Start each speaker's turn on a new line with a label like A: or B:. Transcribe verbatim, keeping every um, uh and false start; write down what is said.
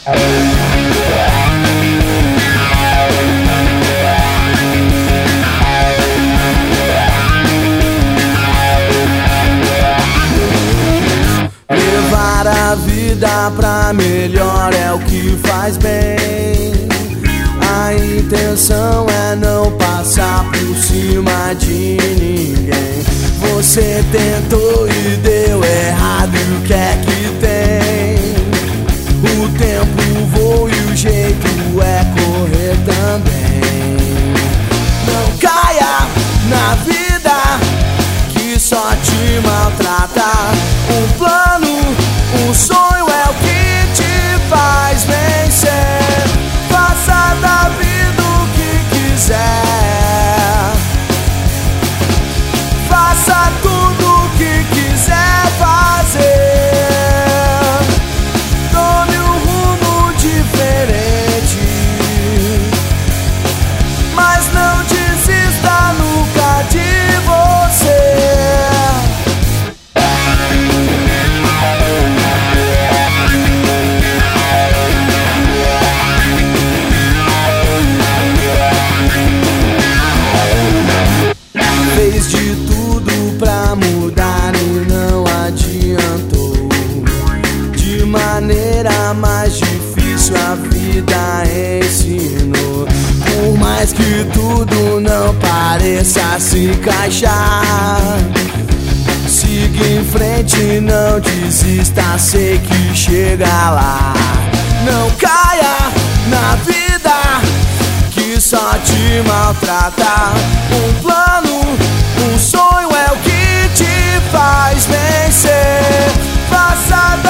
A: Levar a vida pra melhor é o que faz bem. A intenção é não passar por cima de ninguém. Você tentou e deu errado, o que é que tem? O tempo voa e o jeito é correr também. Não caia na vida que só te maltrata. Um plano, um sonho é o que te faz vencer. Faça da vida o que quiser. Faça tudo o que quiser fazer. Tome um rumo diferente, mas não desista nunca de você. Fez de tudo pra mudar e não adiantou. De maneira mais difícil a vida ensinou. Por mais que tudo não pareça se encaixar, siga em frente, não desista, sei que chega lá. Não caia na vida que só te maltrata. Um plano, um sonho é o que te faz vencer. Faça